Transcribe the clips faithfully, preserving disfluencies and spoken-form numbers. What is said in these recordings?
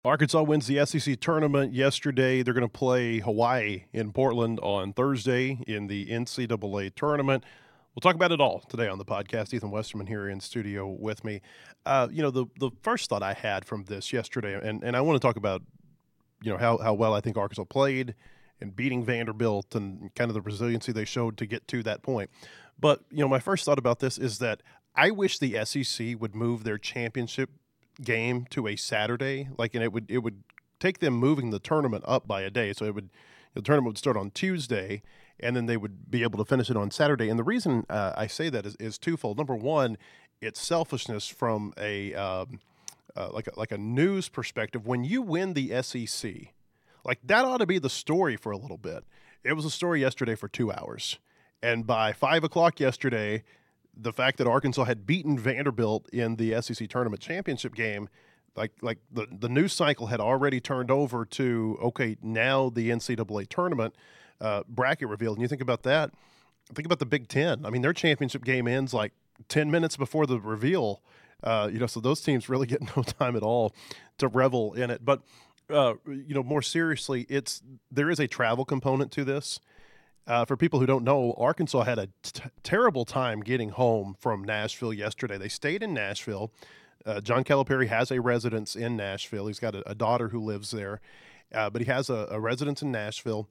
Arkansas wins the S E C tournament yesterday. They're going to play Hawaii in Portland on Thursday in the N C double A tournament. We'll talk about it all today on the podcast. Ethan Westerman here in studio with me. Uh, you know, the the first thought I had from this yesterday, and, and I want to talk about, you know, how, how well I think Arkansas played and beating Vanderbilt and kind of the resiliency they showed to get to that point. But, you know, my first thought about this is that I wish the S E C would move their championship game to a Saturday, like, and it would it would take them moving the tournament up by a day. So it would the tournament would start on Tuesday, and then they would be able to finish it on Saturday. And the reason uh, I say that is, is twofold. Number one, it's selfishness from a um, uh, like a, like a news perspective. When you win the S E C, like that ought to be the story for a little bit. It was a story yesterday for two hours, and by five o'clock yesterday, the fact that Arkansas had beaten Vanderbilt in the S E C tournament championship game, like like the, the news cycle had already turned over to, okay, now the N C double A tournament uh, bracket revealed. And you think about that, think about the Big Ten. I mean, their championship game ends like ten minutes before the reveal. Uh, you know, so those teams really get no time at all to revel in it. But, uh, you know, more seriously, it's there is a travel component to this. Uh, for people who don't know, Arkansas had a t- terrible time getting home from Nashville yesterday. They stayed in Nashville. Uh, John Calipari has a residence in Nashville. He's got a, a daughter who lives there, uh, but he has a, a residence in Nashville.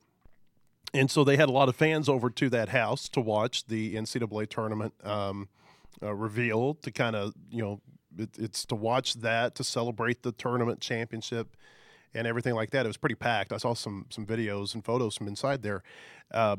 And so they had a lot of fans over to that house to watch the N C double A tournament um, uh, reveal, to kind of, you know, it, it's to watch that, to celebrate the tournament championship and everything like that. It was pretty packed. I saw some some videos and photos from inside there. Uh,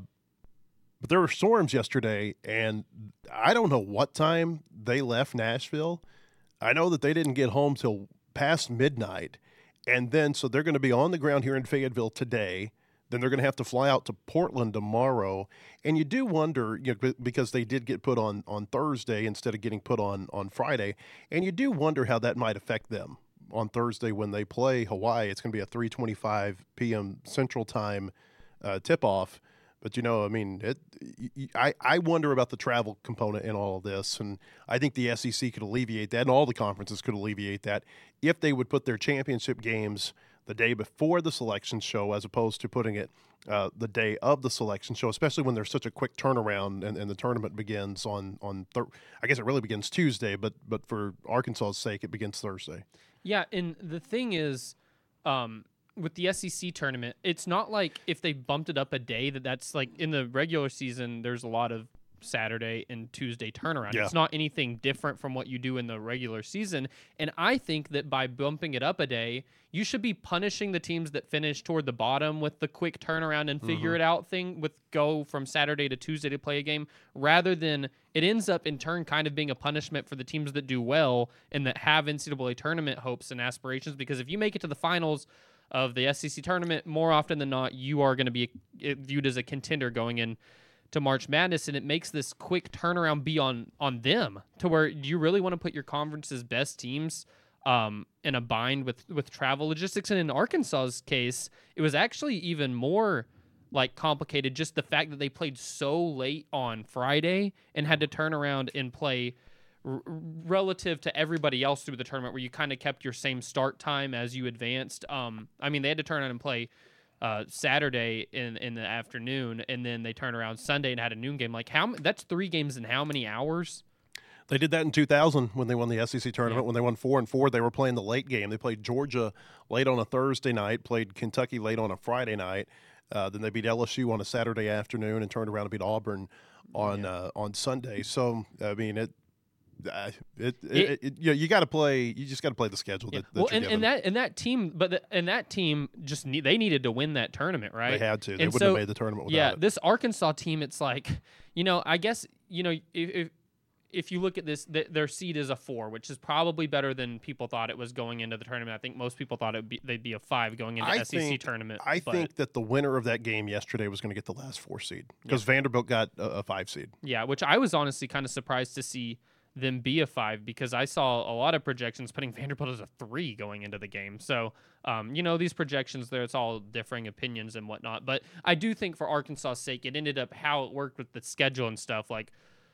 but there were storms yesterday, and I don't know what time they left Nashville. I know that they didn't get home till past midnight. And then, so they're going to be on the ground here in Fayetteville today. Then they're going to have to fly out to Portland tomorrow. And you do wonder, you know, because they did get put on, on Thursday instead of getting put on, on Friday. And you do wonder how that might affect them on Thursday when they play Hawaii. It's going to be a three twenty-five p.m. Central Time uh, tip-off. But, you know, I mean, it, I, I wonder about the travel component in all of this, and I think the S E C could alleviate that, and all the conferences could alleviate that, if they would put their championship games the day before the selection show as opposed to putting it uh, the day of the selection show, especially when there's such a quick turnaround and, and the tournament begins on, on thir- I guess it really begins Tuesday, but but for Arkansas's sake, it begins Thursday. Yeah, and the thing is, um, with the S E C tournament, it's not like if they bumped it up a day that that's like in the regular season, there's a lot of Saturday and Tuesday turnaround. Yeah. It's not anything different from what you do in the regular season. And I think that by bumping it up a day, you should be punishing the teams that finish toward the bottom with the quick turnaround and figure Mm-hmm. it out thing with go from Saturday to Tuesday to play a game, rather than it ends up in turn kind of being a punishment for the teams that do well and that have N C double A tournament hopes and aspirations. Because if you make it to the finals of the S E C tournament, more often than not, you are going to be viewed as a contender going in to March Madness, and it makes this quick turnaround be on on them, to where you really want to put your conference's best teams um, in a bind with, with travel logistics. And in Arkansas's case, it was actually even more like complicated, just the fact that they played so late on Friday and had to turn around and play r- relative to everybody else through the tournament, where you kind of kept your same start time as you advanced. Um, I mean, they had to turn around and play Uh, Saturday in, in the afternoon, and then they turned around Sunday and had a noon game. Like, how that's three games in how many hours? They did that in two thousand when they won the S E C tournament. Yeah. When they won four and four, they were playing the late game. They played Georgia late on a Thursday night, played Kentucky late on a Friday night. Uh, then they beat L S U on a Saturday afternoon and turned around and beat Auburn on Yeah. uh, on Sunday. So I mean, it uh, it, it, It- it, you know, you got to play. You just got to play the schedule. Yeah. That, that Well, you're and, given. and that and that team, but the, and that team just need, they needed to win that tournament, right? They had to. They And wouldn't so- have made the tournament without Yeah, it. this Arkansas team, it's like, you know, I guess, you know, if if, if you look at this, th- their seed is a four, which is probably better than people thought it was going into the tournament. I think most people thought it would be, they'd be a five going into I S E C think- tournament. I but, think that the winner of that game yesterday was going to get the last four seed because Vanderbilt got a, a five seed. yeah, which I was honestly kind of surprised to see them be a five, because I saw a lot of projections putting Vanderbilt as a three going into the game. So, um, you know, these projections there, it's all differing opinions and whatnot. But I do think for Arkansas's sake, it ended up how it worked with the schedule and stuff. Like,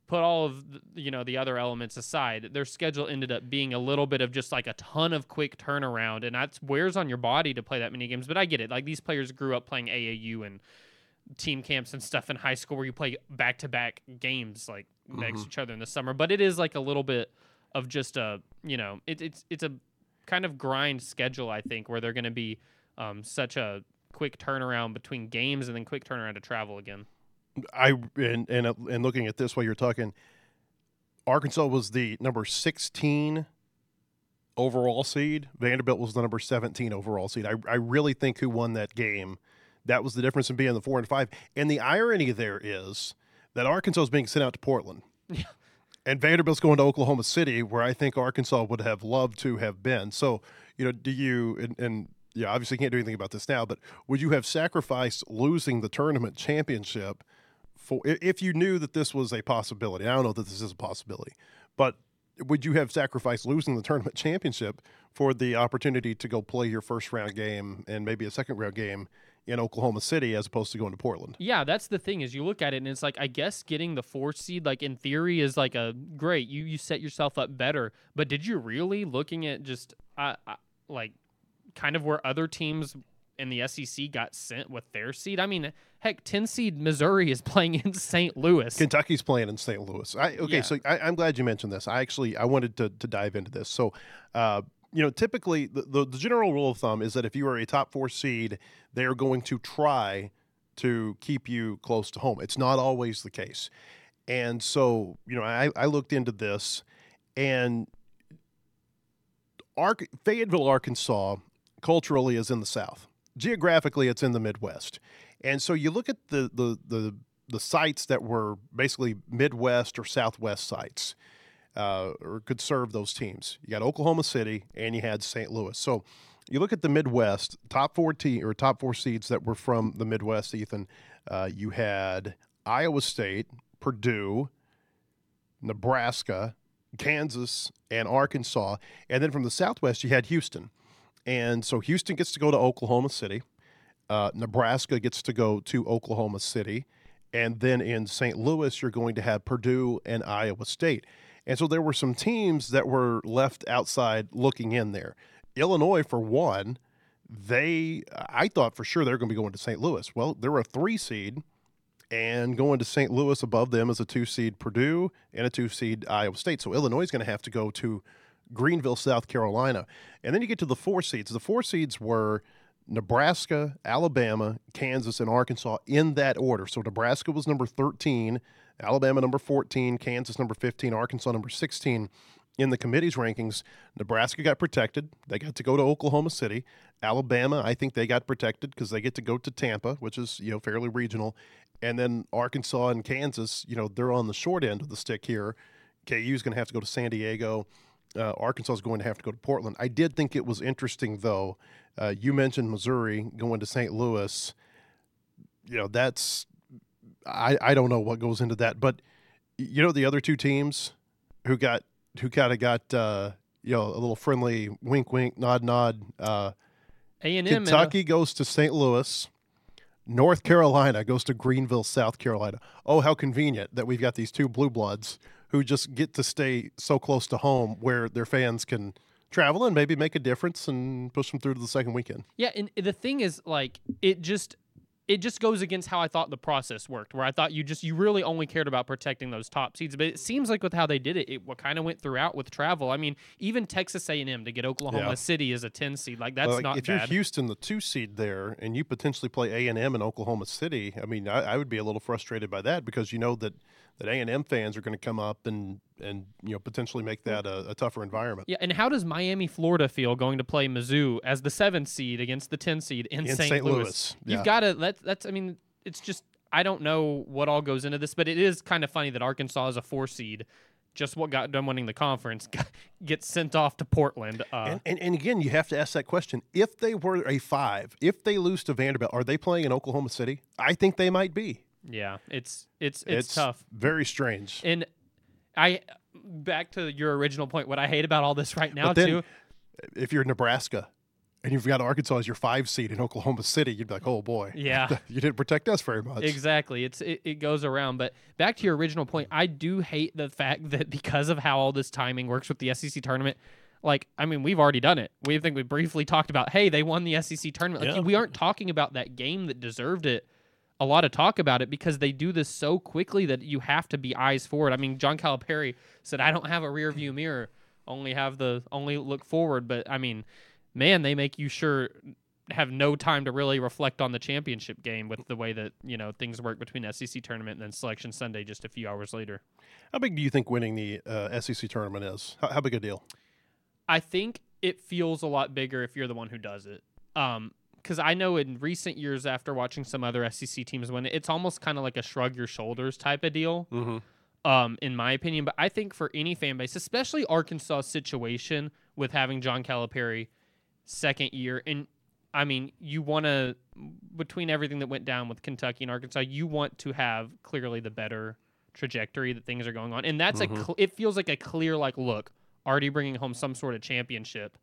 put all of the, you know the other elements aside, their schedule ended up being a little bit of just like a ton of quick turnaround, and that's wears on your body to play that many games. But I get it. Like these players grew up playing A A U and team camps and stuff in high school where you play back to back games like mm-hmm. next to each other in the summer. But it is like a little bit of just a you know it, it's it's a kind of grind schedule, I think, where they're going to be um, such a quick turnaround between games and then quick turnaround to travel again. I and and and looking at this while you're talking, Arkansas was the number sixteen overall seed. Vanderbilt was the number seventeen overall seed. I I really think who won that game, that was the difference in being the four and five. And the irony there is that Arkansas is being sent out to Portland. Yeah. And Vanderbilt's going to Oklahoma City, where I think Arkansas would have loved to have been. So, you know, do you and, and yeah, obviously can't do anything about this now, but would you have sacrificed losing the tournament championship for if you knew that this was a possibility? I don't know that this is a possibility, but would you have sacrificed losing the tournament championship for the opportunity to go play your first round game and maybe a second round game in Oklahoma City as opposed to going to Portland? Yeah, that's the thing is you look at it and it's like, I guess getting the four seed, like in theory is like a great, you, you set yourself up better, but did you really looking at just uh, uh, like kind of where other teams in the S E C got sent with their seed? I mean, heck, ten seed Missouri is playing in Saint Louis. Kentucky's playing in Saint Louis. I, okay, Yeah. so I, I'm glad you mentioned this. I actually I wanted to to dive into this. So, uh, you know, typically the, the the general rule of thumb is that if you are a top four seed, they are going to try to keep you close to home. It's not always the case, and so you know, I I looked into this, and Ark Fayetteville, Arkansas, culturally is in the South. Geographically, it's in the Midwest. And so you look at the the the, the sites that were basically Midwest or Southwest sites uh, or could serve those teams. You got Oklahoma City and you had Saint Louis. So you look at the Midwest, top four te- or top four seeds that were from the Midwest, Ethan. Uh, you had Iowa State, Purdue, Nebraska, Kansas, and Arkansas. And then from the Southwest, you had Houston. And so Houston gets to go to Oklahoma City. Uh, Nebraska gets to go to Oklahoma City. And then in Saint Louis, you're going to have Purdue and Iowa State. And so there were some teams that were left outside looking in there. Illinois, for one, they I thought for sure they were going to be going to Saint Louis. Well, they're a three seed, and going to Saint Louis above them is a two seed Purdue and a two seed Iowa State. So Illinois is going to have to go to Greenville, South Carolina. And then you get to the four seeds. The four seeds were Nebraska, Alabama, Kansas, and Arkansas in that order. So Nebraska was number thirteen, Alabama number fourteen, Kansas number fifteen, Arkansas number sixteen. In the committee's rankings, Nebraska got protected. They got to go to Oklahoma City. Alabama, I think they got protected because they get to go to Tampa, which is, you know, fairly regional. And then Arkansas and Kansas, you know, they're on the short end of the stick here. K U is going to have to go to San Diego. Uh, Arkansas is going to have to go to Portland. I did think it was interesting, though. Uh, you mentioned Missouri going to Saint Louis. You know, that's I, I don't know what goes into that. But, you know, the other two teams who got who kind of got, uh, you know, a little friendly wink, wink, nod, nod. Uh, A and M Kentucky goes to Saint Louis. North Carolina goes to Greenville, South Carolina. Oh, how convenient that we've got these two blue bloods who just get to stay so close to home where their fans can travel and maybe make a difference and push them through to the second weekend. Yeah, and the thing is, like, it just it just goes against how I thought the process worked, where I thought you just you really only cared about protecting those top seeds. But it seems like with how they did it, it kind of went throughout with travel. I mean, even Texas A and M to get Oklahoma Yeah. City as a ten seed, like that's Like, not if bad. you're Houston, the two seed there, and you potentially play A and M in Oklahoma City, I mean, I, I would be a little frustrated by that because you know that that A and M fans are going to come up and and you know potentially make that a, a tougher environment. Yeah, and how does Miami, Florida feel going to play Mizzou as the seventh seed against the ten seed in, In Saint Saint Louis? Louis, yeah. You've got to that's that's I mean, it's just I don't know what all goes into this, but it is kind of funny that Arkansas is a four seed, just what got done winning the conference, got, gets sent off to Portland. Uh, And, and and again, you have to ask that question: if they were a five, if they lose to Vanderbilt, are they playing in Oklahoma City? I think they might be. yeah, it's it's it's, tough. Very strange. And I back to your original point. What I hate about all this right now But then, too. if you're Nebraska, and you've got Arkansas as your five seed in Oklahoma City, you'd be like, oh boy, Yeah. you didn't protect us very much. Exactly. It's it, it goes around. But back to your original point, I do hate the fact that because of how all this timing works with the S E C tournament, like, I mean, we've already done it. We think we briefly talked about, hey, they won the S E C tournament. Like, Yeah. we aren't talking about that game that deserved it. A lot of talk about it because they do this so quickly that you have to be eyes forward. I mean, John Calipari said, I don't have a rear view mirror, only have the only look forward. But I mean, man, they make you sure have no time to really reflect on the championship game with the way that, you know, things work between S E C tournament and then Selection Sunday just a few hours later. How big do you think winning the uh, S E C tournament is? How, how big a deal? I think it feels a lot bigger if you're the one who does it. Um, because I know in recent years after watching some other S E C teams win, it's almost kind of like a shrug your shoulders type of deal, Mm-hmm. um, in my opinion. But I think for any fan base, especially Arkansas' situation with having John Calipari second year, and I mean, you want to, between everything that went down with Kentucky and Arkansas, you want to have clearly the better trajectory that things are going on. And that's Mhm. a, cl- it feels like a clear, like, look, already bringing home some sort of championship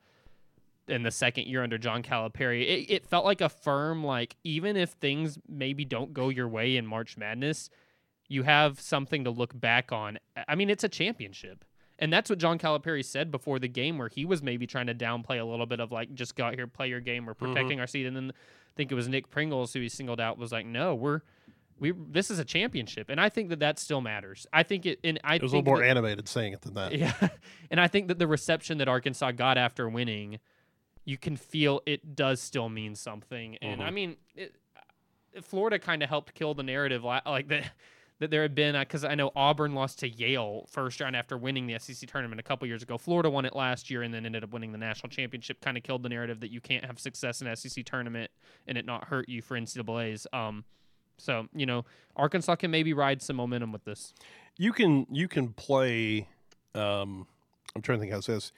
in the second year under John Calipari. It, it felt like a firm, like, even if things maybe don't go your way in March Madness, you have something to look back on. I mean, it's a championship. And that's what John Calipari said before the game, where he was maybe trying to downplay a little bit of, like, just go out here, play your game, we're protecting Mhm. our seed. And then I think it was Nick Pringles who he singled out, was like, no, we're we this is a championship. And I think that that still matters. I think it, and I It was a think little more that, animated saying it than that. yeah, and I think that the reception that Arkansas got after winning, you can feel it does still mean something. And Mhm. I mean, it, Florida kind of helped kill the narrative, la- like that that there had been, because I know Auburn lost to Yale first round after winning the S E C tournament a couple years ago. Florida won it last year and then ended up winning the national championship. Kind of killed the narrative that you can't have success in S E C tournament and it not hurt you for N C double A's. Um, so you know, Arkansas can maybe ride some momentum with this. You can you can play. Um, I'm trying to think how it says.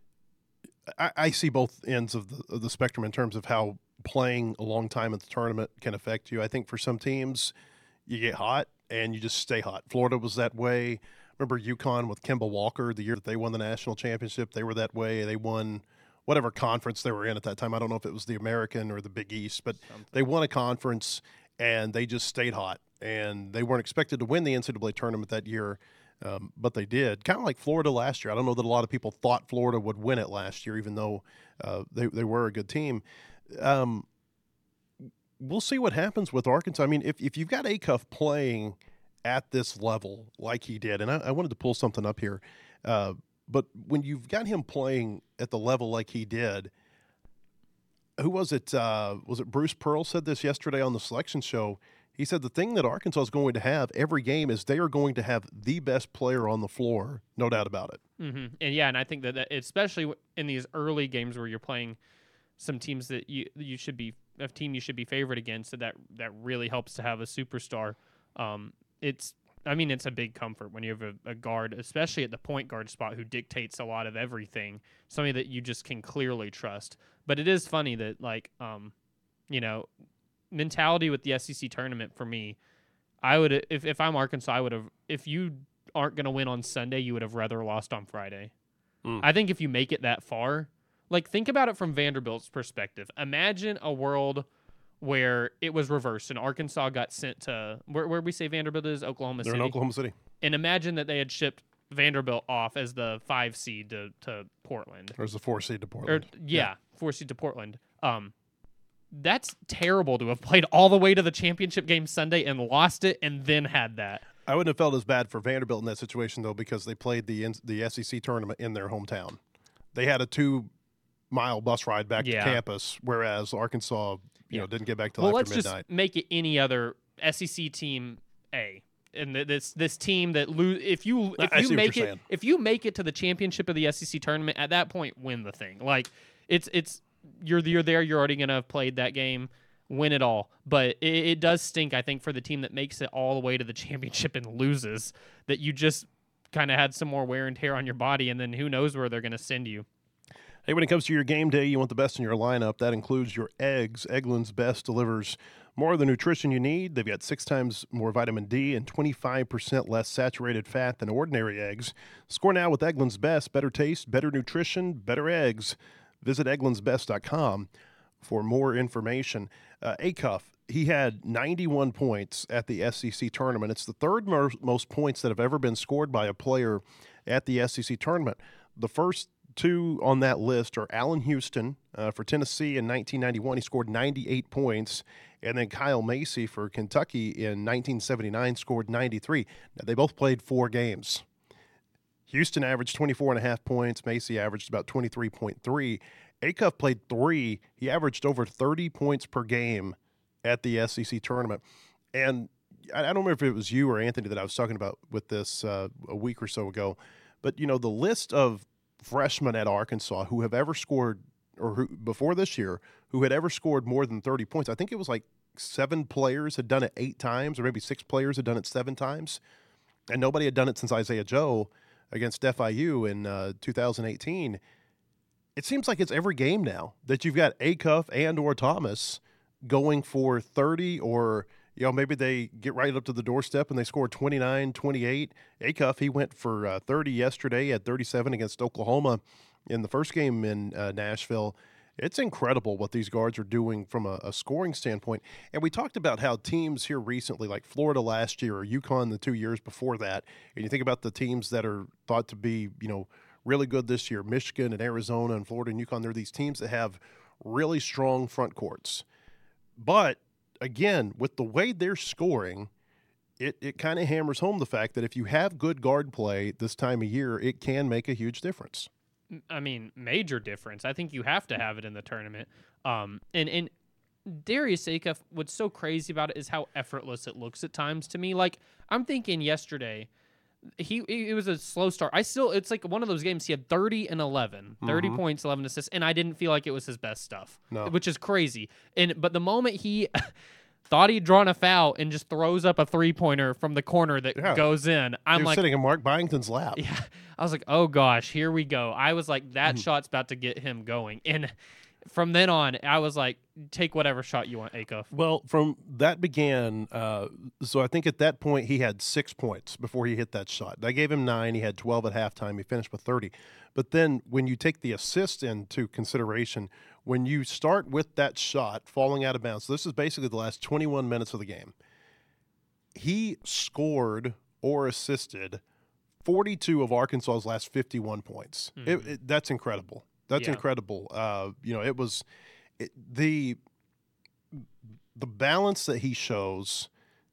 I, I see both ends of the of the spectrum in terms of how playing a long time at the tournament can affect you. I think for some teams, you get hot and you just stay hot. Florida was that way. Remember UConn with Kemba Walker the year that they won the national championship? They were that way. They won whatever conference they were in at that time. I don't know if it was the American or the Big East, but Something. they won a conference and they just stayed hot. And they weren't expected to win the N C double A tournament that year, um, but they did. Kind of like Florida last year. I don't know that a lot of people thought Florida would win it last year, even though uh, they, they were a good team. Um, we'll see what happens with Arkansas. I mean, if, if you've got Acuff playing at this level like he did, and I, I wanted to pull something up here, uh, but when you've got him playing at the level like he did, who was it? Uh, was it Bruce Pearl said this yesterday on the selection show? He said the thing that Arkansas is going to have every game is they are going to have the best player on the floor, no doubt about it. Mm-hmm. And yeah, and I think that, that especially in these early games where you're playing some teams that you you should be a team you should be favored against, so that that really helps to have a superstar. Um, it's I mean it's a big comfort when you have a, a guard, especially at the point guard spot, who dictates a lot of everything. Somebody that you just can clearly trust. But it is funny that, like, um, you know, mentality with the S E C tournament for me, I would if if I'm Arkansas, I would have if you aren't going to win on Sunday, you would have rather lost on Friday. Mm. I think if you make it that far, like, think about it from Vanderbilt's perspective. Imagine a world where it was reversed and Arkansas got sent to where where we say Vanderbilt is Oklahoma They're City. in Oklahoma City. And imagine that they had shipped Vanderbilt off as the five seed to, to Portland. There's the four seed to Or Portland. yeah, Yeah. four seed to Portland. Um, that's terrible to have played all the way to the championship game Sunday and lost it, and then had that. I wouldn't have felt as bad for Vanderbilt in that situation, though, because they played the the S E C tournament in their hometown. They had a two-mile bus ride back Yeah. to campus, whereas Arkansas, you Yeah. know, didn't get back till Well, after let's midnight. just make it any other S E C team A. And th- this this team that lose if you if I see you what make you're it saying. if you make it to the championship of the S E C tournament, at that point win the thing. Like, it's it's you're you're there, you're already gonna have played that game, win it all. But it, it does stink, I think, for the team that makes it all the way to the championship and loses, that you just kind of had some more wear and tear on your body, and then who knows where they're gonna send you. Hey, when it comes to your game day, you want the best in your lineup. That includes your eggs. Eggland's Best delivers more of the nutrition you need. They've got six times more vitamin D and twenty-five percent less saturated fat than ordinary eggs. Score now with Eggland's Best. Better taste, better nutrition, better eggs. Visit egglands best dot com for more information. Uh, Acuff, he had ninety-one points at the S E C tournament. It's the third mo- most points that have ever been scored by a player at the S E C tournament. The first two on that list are Allen Houston uh, for Tennessee in nineteen ninety-one. He scored ninety-eight points. And then Kyle Macy for Kentucky in nineteen seventy-nine scored ninety-three. Now, they both played four games. Houston averaged twenty-four and a half points. Macy averaged about twenty-three point three. Acuff played three. He averaged over thirty points per game at the S E C tournament. And I don't remember if it was you or Anthony that I was talking about with this uh, a week or so ago, but, you know, the list of freshmen at Arkansas who have ever scored, or who before this year, who had ever scored more than thirty points, I think it was like seven players had done it eight times, or maybe six players had done it seven times, and nobody had done it since Isaiah Joe against F I U in uh, two thousand eighteen. It seems like it's every game now that you've got Acuff and or Thomas going for thirty, or, you know, maybe they get right up to the doorstep and they score twenty-nine, twenty-eight. Acuff, he went for uh, thirty yesterday at thirty-seven against Oklahoma in the first game in uh, Nashville. It's incredible what these guards are doing from a, a scoring standpoint. And we talked about how teams here recently, like Florida last year or UConn the two years before that, and you think about the teams that are thought to be, you know, really good this year, Michigan and Arizona and Florida and UConn, they're these teams that have really strong front courts. But, again, with the way they're scoring, it, it kind of hammers home the fact that if you have good guard play this time of year, it can make a huge difference. I mean, major difference. I think you have to have it in the tournament. Um, and, and Darius Acuff, what's so crazy about it is how effortless it looks at times to me. Like, I'm thinking yesterday, he it was a slow start. I still, it's like one of those games, he had thirty and eleven, thirty mm-hmm. points, eleven assists, and I didn't feel like it was his best stuff, no. which is crazy. And But the moment he thought he'd drawn a foul and just throws up a three-pointer from the corner that yeah. goes in, I'm he was like, sitting in Mark Byington's lap. Yeah, I was like, oh gosh, here we go. I was like, that mm-hmm. shot's about to get him going. And from then on, I was like, take whatever shot you want, Acuff. Well, from that began, uh, so I think at that point he had six points before he hit that shot. I gave him nine. He had twelve at halftime. He finished with thirty. But then when you take the assist into consideration, when you start with that shot falling out of bounds, so this is basically the last twenty-one minutes of the game, he scored or assisted forty-two of Arkansas's last fifty-one points. Mm-hmm. It, it, that's incredible. That's yeah. incredible. Uh, you know, it was it, the the balance that he shows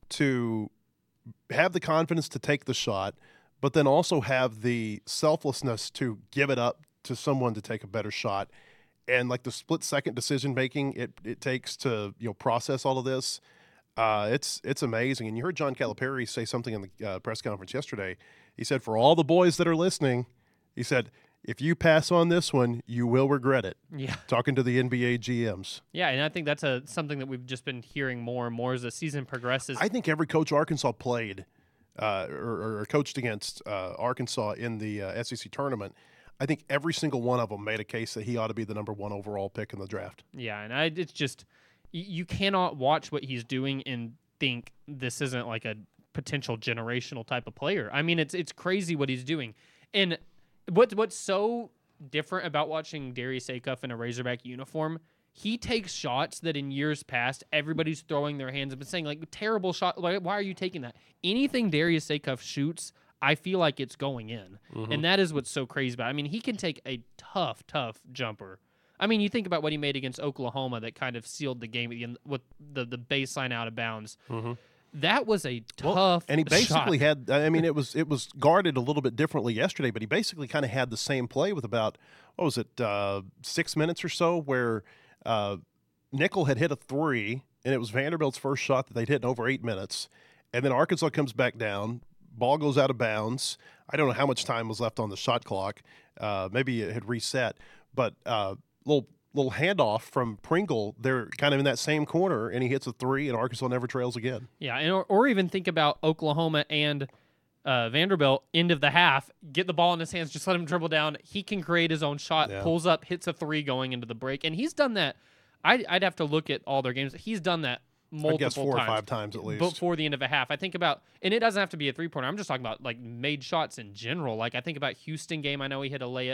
to have the confidence to take the shot, but then also have the selflessness to give it up to someone to take a better shot, and like the split second decision making it it takes to you know process all of this. Uh, it's it's amazing. And you heard John Calipari say something in the uh, press conference yesterday. He said, for all the boys that are listening, he said, if you pass on this one, you will regret it. Yeah. Talking to the N B A G Ms. Yeah, and I think that's a something that we've just been hearing more and more as the season progresses. I think every coach Arkansas played uh, or, or coached against uh, Arkansas in the uh, S E C tournament, I think every single one of them made a case that he ought to be the number one overall pick in the draft. Yeah, and I, it's just you cannot watch what he's doing and think this isn't like a potential generational type of player. I mean, it's it's crazy what he's doing. And What what's so different about watching Darius Acuff in a Razorback uniform? He takes shots that in years past everybody's throwing their hands up and saying like terrible shot. Like, why are you taking that? Anything Darius Acuff shoots, I feel like it's going in, mm-hmm. and that is what's so crazy about it. I mean, he can take a tough, tough jumper. I mean, you think about what he made against Oklahoma that kind of sealed the game at the end with the the baseline out of bounds. Mm-hmm. That was a tough well, and he basically shot. had. I mean, it was it was guarded a little bit differently yesterday, but he basically kind of had the same play with about what was it, uh, six minutes or so, where uh, Nickel had hit a three, and it was Vanderbilt's first shot that they'd hit in over eight minutes, and then Arkansas comes back down, ball goes out of bounds. I don't know how much time was left on the shot clock. Uh, maybe it had reset, but uh, little. little handoff from Pringle. They're kind of in that same corner, and he hits a three, and Arkansas never trails again. Yeah, and or, or even think about Oklahoma and uh, Vanderbilt, end of the half, get the ball in his hands, just let him dribble down. He can create his own shot, yeah. pulls up, hits a three going into the break, and he's done that. I'd, I'd have to look at all their games. He's done that multiple I guess four times. or five times at least. Before the end of a half. I think about, and it doesn't have to be a three-pointer. I'm just talking about, like, made shots in general. Like, I think about Houston game. I know he hit a layup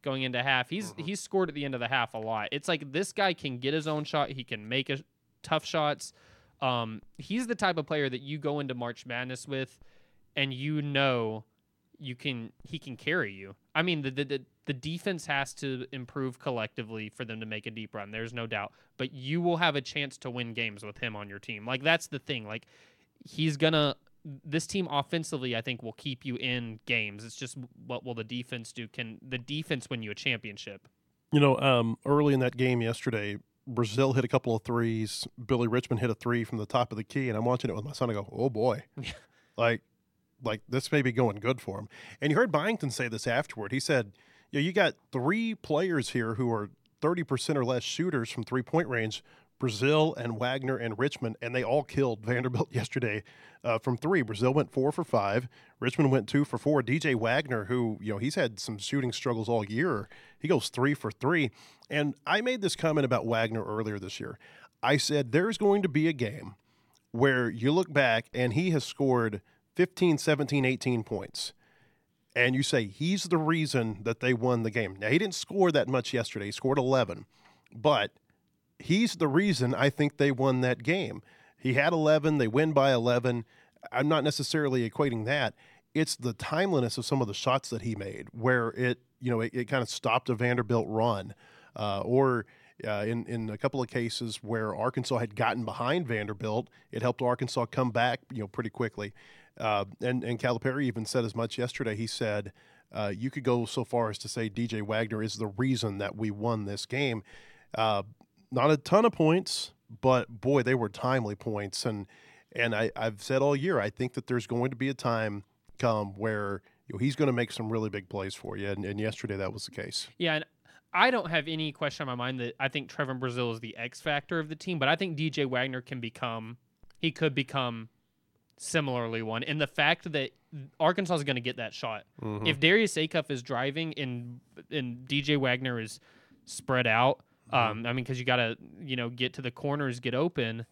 going into half. He's Mm-hmm. he's scored at the end of the half a lot. It's like this guy can get his own shot. He can make a, tough shots. Um, he's the type of player that you go into March Madness with, and you know you can he can carry you. I mean, the the the defense has to improve collectively for them to make a deep run. There's no doubt. But you will have a chance to win games with him on your team. Like, that's the thing. Like, he's gonna. This team offensively, I think, will keep you in games. It's just what will the defense do? Can the defense win you a championship? You know, um, early in that game yesterday, Brazil hit a couple of threes. Billy Richmond hit a three from the top of the key, and I'm watching it with my son. I go, "Oh boy!" like, like this may be going good for him. And you heard Byington say this afterward. He said, "You know, you got three players here who are thirty percent or less shooters from three point range." Brazil and Wagner and Richmond, and they all killed Vanderbilt yesterday uh, from three. Brazil went four for five. Richmond went two for four. D J Wagner, who, you know, he's had some shooting struggles all year, he goes three for three. And I made this comment about Wagner earlier this year. I said there's going to be a game where you look back and he has scored fifteen, seventeen, eighteen points. And you say he's the reason that they won the game. Now, he didn't score that much yesterday. He scored eleven. But he's the reason I think they won that game. He had eleven. They win by eleven. I'm not necessarily equating that. It's the timeliness of some of the shots that he made where it, you know, it, it kind of stopped a Vanderbilt run. Uh, or uh, in, in a couple of cases where Arkansas had gotten behind Vanderbilt, it helped Arkansas come back, you know, pretty quickly. Uh, and, and Calipari even said as much yesterday. He said, uh, you could go so far as to say D J Wagner is the reason that we won this game. Uh, Not a ton of points, but boy, they were timely points. And and I, I've said all year, I think that there's going to be a time come where, you know, he's going to make some really big plays for you. And, and yesterday that was the case. Yeah, and I don't have any question in my mind that I think Trevor Brazile is the X factor of the team, but I think D J Wagner can become, he could become similarly one. And the fact that Arkansas is going to get that shot. Mm-hmm. If Darius Acuff is driving and and D J Wagner is spread out, Um, I mean, because you got to, you know, get to the corners, get open.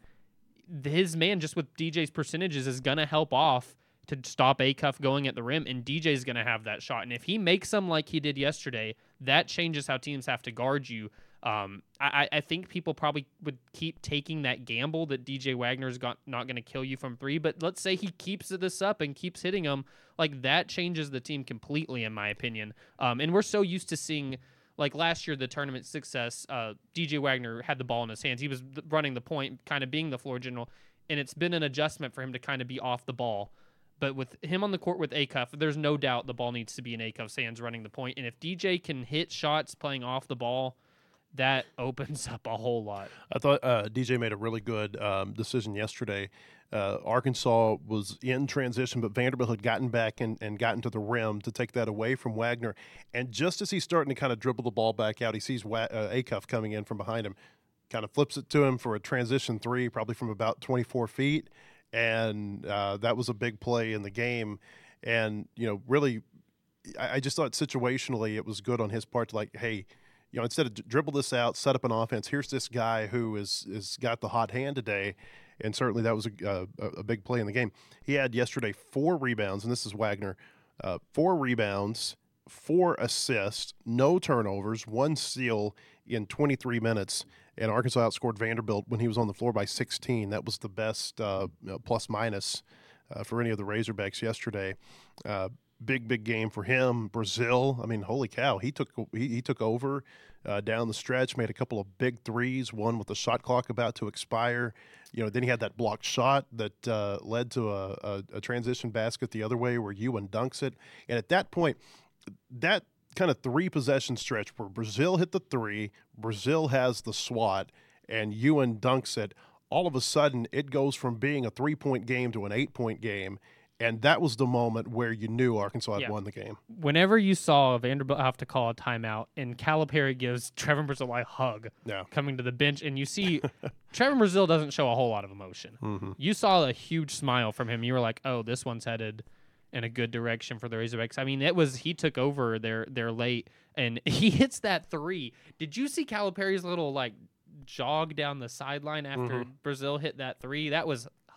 His man, just with D J's percentages, is going to help off to stop Acuff going at the rim, and D J's going to have that shot. And if he makes them like he did yesterday, that changes how teams have to guard you. Um, I, I think people probably would keep taking that gamble that D J Wagner's got, not going to kill you from three, but let's say he keeps this up and keeps hitting them. Like, that changes the team completely, in my opinion. Um, and we're so used to seeing... Like last year, the tournament success, uh, D J Wagner had the ball in his hands. He was th- running the point, kind of being the floor general, and it's been an adjustment for him to kind of be off the ball. But with him on the court with Acuff, there's no doubt the ball needs to be in Acuff's hands running the point. And if D J can hit shots playing off the ball, that opens up a whole lot. I thought uh, D J made a really good um, decision yesterday. Uh, Arkansas was in transition, but Vanderbilt had gotten back and, and gotten to the rim to take that away from Wagner. And just as he's starting to kind of dribble the ball back out, he sees Wa- uh, Acuff coming in from behind him, kind of flips it to him for a transition three, probably from about twenty-four feet. And uh, that was a big play in the game. And, you know, really, I, I just thought situationally it was good on his part to, like, hey, you know, instead of dribble this out, set up an offense, here's this guy who is is got the hot hand today. And certainly that was a, a, a big play in the game. He had yesterday four rebounds, and this is Wagner, uh, four rebounds, four assists, no turnovers, one steal in twenty-three minutes. And Arkansas outscored Vanderbilt when he was on the floor by sixteen. That was the best uh, plus minus uh, for any of the Razorbacks yesterday. Uh, big, big game for him. Brazile, I mean, holy cow, he took he, he took over uh, down the stretch, made a couple of big threes, one with the shot clock about to expire. You know, then he had that blocked shot that uh, led to a, a, a transition basket the other way where Ewan dunks it. And at that point, that kind of three possession stretch where Brazile hit the three, Brazile has the swat, and Ewan dunks it, all of a sudden it goes from being a three-point game to an eight-point game. And that was the moment where you knew Arkansas had yeah. won the game. Whenever you saw Vanderbilt have to call a timeout and Calipari gives Trevor Brazile a hug yeah. coming to the bench, and you see Trevor Brazile doesn't show a whole lot of emotion. Mm-hmm. You saw a huge smile from him. You were like, oh, this one's headed in a good direction for the Razorbacks. I mean, it was he took over their their late, and he hits that three. Did you see Calipari's little like jog down the sideline after mm-hmm. Brazile hit that three? That was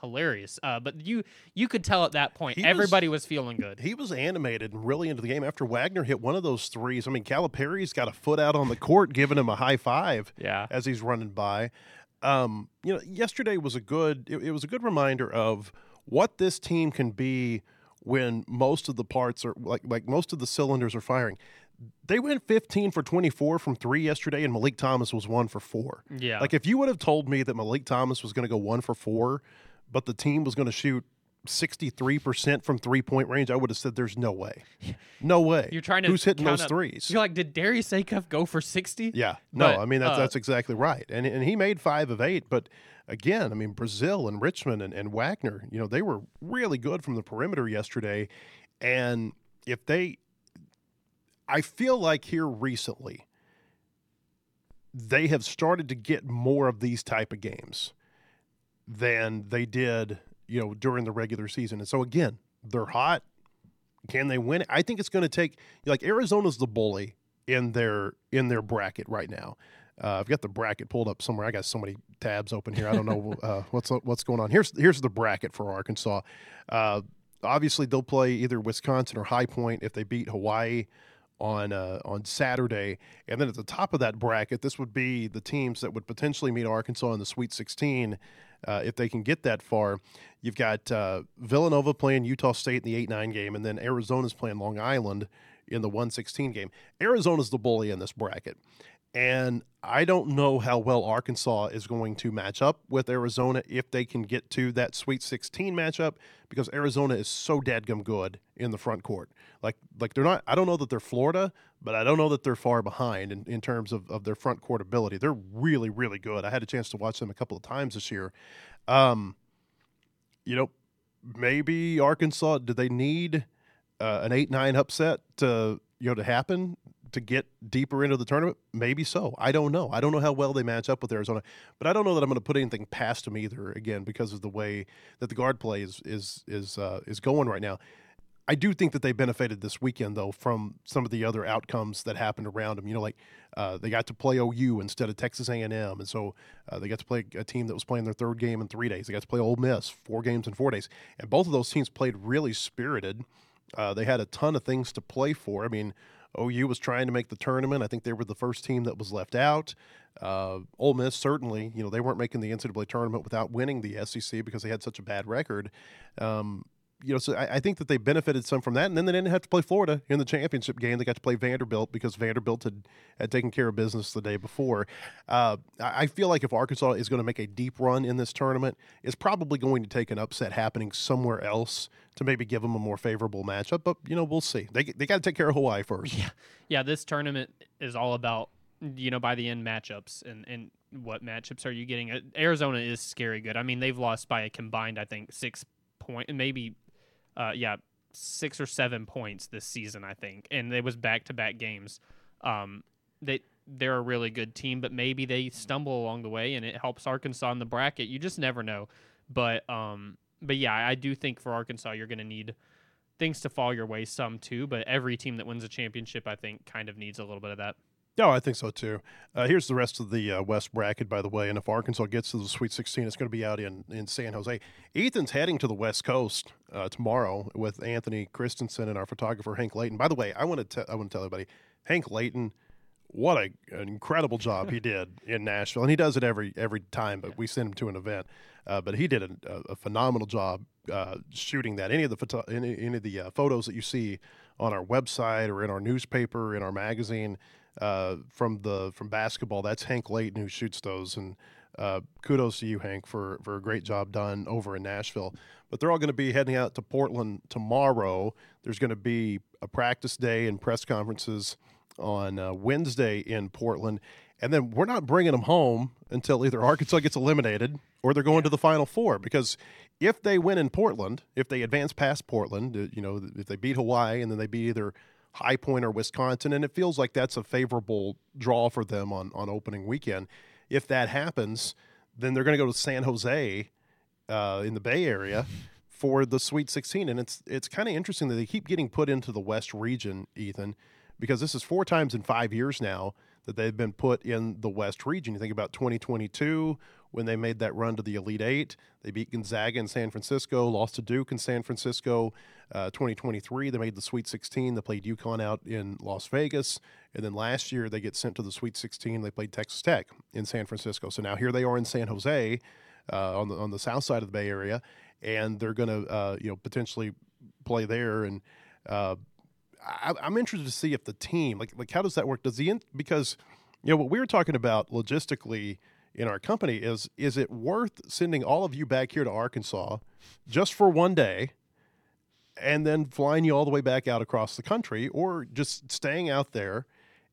hilarious. Uh, but you you could tell at that point He everybody was- was feeling good. He was animated and really into the game after Wagner hit one of those threes. I mean, Calipari's got a foot out on the court giving him a high five Yeah. as he's running by. Um, you know, yesterday was a good it, it was a good reminder of what this team can be when most of the parts are like like most of the cylinders are firing. They went fifteen for twenty-four from three yesterday, and Malik Thomas was one for four. Yeah. Like, if you would have told me that Malik Thomas was going to go one for four, but the team was going to shoot sixty-three percent from three-point range, I would have said there's no way. No way. You're trying to Who's hitting count those up- threes? You're like, did Darius Acuff go for sixty? Yeah. No, But, I mean, that's, uh, that's exactly right. And and he made five of eight. But, again, I mean, Brazil and Richmond and, and Wagner, you know, they were really good from the perimeter yesterday. And if they – I feel like here recently they have started to get more of these type of games than they did, you know, during the regular season. And so, again, they're hot. Can they win it? I think it's going to take – like, Arizona's the bully in their in their bracket right now. Uh, I've got the bracket pulled up somewhere. I got so many tabs open here. I don't know uh, what's what's going on. Here's here's the bracket for Arkansas. Uh, obviously, they'll play either Wisconsin or High Point if they beat Hawaii on uh, on Saturday. And then at the top of that bracket, this would be the teams that would potentially meet Arkansas in the Sweet sixteen uh, if they can get that far. You've got uh, Villanova playing Utah State in the eight nine game, and then Arizona's playing Long Island in the one sixteen game. Arizona's the bully in this bracket. And I don't know how well Arkansas is going to match up with Arizona if they can get to that Sweet sixteen matchup, because Arizona is so dadgum good in the front court. Like, like they're not – I don't know that they're Florida, but I don't know that they're far behind in, in terms of, of their front court ability. They're really, really good. I had a chance to watch them a couple of times this year. Um, you know, maybe Arkansas – do they need uh, an eight nine upset to, you know, to happen – to get deeper into the tournament? Maybe so. I don't know. I don't know how well they match up with Arizona, but I don't know that I'm going to put anything past them either, again, because of the way that the guard play is is is uh, is going right now. I do think that they benefited this weekend, though, from some of the other outcomes that happened around them. You know, like uh, they got to play O U instead of Texas A and M, and so uh, they got to play a team that was playing their third game in three days. They got to play Ole Miss, four games in four days, and both of those teams played really spirited. Uh, they had a ton of things to play for. I mean, O U was trying to make the tournament. I think they were the first team that was left out. Uh, Ole Miss, certainly, you know, they weren't making the N C double A tournament without winning the S E C because they had such a bad record. Um, you know, so I, I think that they benefited some from that. And then they didn't have to play Florida in the championship game. They got to play Vanderbilt because Vanderbilt had, had taken care of business the day before. Uh, I I feel like if Arkansas is going to make a deep run in this tournament, it's probably going to take an upset happening somewhere else to maybe give them a more favorable matchup. But, you know, we'll see. They they got to take care of Hawaii first. Yeah. Yeah, this tournament is all about, you know, by the end matchups and, and what matchups are you getting. Uh, Arizona is scary good. I mean, they've lost by a combined, I think, six point, maybe, uh, yeah, six or seven points this season, I think. And it was back-to-back games. Um, they, they're a really good team, but maybe they stumble along the way and it helps Arkansas in the bracket. You just never know. But, um, but yeah, I do think for Arkansas, you're going to need things to fall your way some too, but every team that wins a championship, I think, kind of needs a little bit of that. No, I think so too. Uh, here's the rest of the uh, West bracket, by the way. And if Arkansas gets to the Sweet sixteen, it's going to be out in, in San Jose. Ethan's heading to the West Coast uh, tomorrow with Anthony Christensen and our photographer Hank Layton. By the way, I want to I want to tell everybody, Hank Layton, what a, an incredible job he did in Nashville, and he does it every every time. But we send him to an event. Uh, but he did a, a phenomenal job uh, shooting that. Any of the photo- any, any of the uh, photos that you see on our website or in our newspaper, in our magazine. Uh, from the from basketball, that's Hank Layton who shoots those, and uh, kudos to you, Hank, for for a great job done over in Nashville. But they're all going to be heading out to Portland tomorrow. There's going to be a practice day and press conferences on uh, Wednesday in Portland, and then we're not bringing them home until either Arkansas gets eliminated or they're going to the Final Four. Because if they win in Portland, if they advance past Portland, you know, if they beat Hawaii and then they beat either High Point or Wisconsin, and it feels like that's a favorable draw for them on, on opening weekend. If that happens, then they're going to go to San Jose uh, in the Bay Area for the Sweet sixteen. And it's it's kind of interesting that they keep getting put into the West region, Ethan, because this is four times in five years now that they've been put in the West region. You think about twenty twenty-two when they made that run to the Elite Eight. They beat Gonzaga in San Francisco, lost to Duke in San Francisco. Uh, twenty twenty-three, they made the Sweet sixteen. They played UConn out in Las Vegas. And then last year, they get sent to the Sweet sixteen. They played Texas Tech in San Francisco. So now here they are in San Jose uh, on the on the south side of the Bay Area, and they're going to uh, you know potentially play there. And uh, I, I'm interested to see if the team, like like how does that work? Does the in, because you know what we were talking about logistically in our company is is it worth sending all of you back here to Arkansas just for one day and then flying you all the way back out across the country, or just staying out there?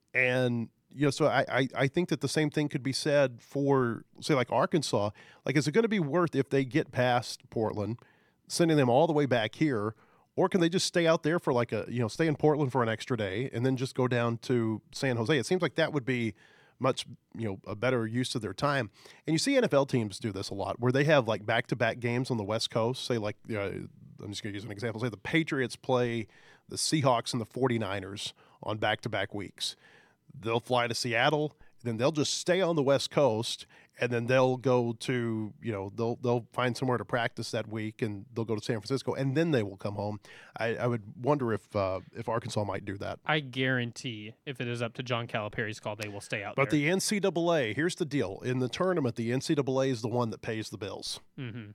And you know, so I, I, I think that the same thing could be said for, say, like Arkansas. Like, is it going to be worth, if they get past Portland, sending them all the way back here, or can they just stay out there for like a, you know, stay in Portland for an extra day and then just go down to San Jose? It seems like that would be much, you know, a better use of their time. And you see N F L teams do this a lot, where they have like back-to-back games on the West Coast. Say like, you know, I'm just going to use an example. Say the Patriots play the Seahawks and the forty-niners on back-to-back weeks. They'll fly to Seattle, then they'll just stay on the West Coast, and then they'll go to, you know, they'll they'll find somewhere to practice that week, and they'll go to San Francisco, and then they will come home. I, I would wonder if uh, if Arkansas might do that. I guarantee if it is up to John Calipari's call, they will stay out but there. But the N C double A, here's the deal. In the tournament, the N C double A is the one that pays the bills. Mm-hmm.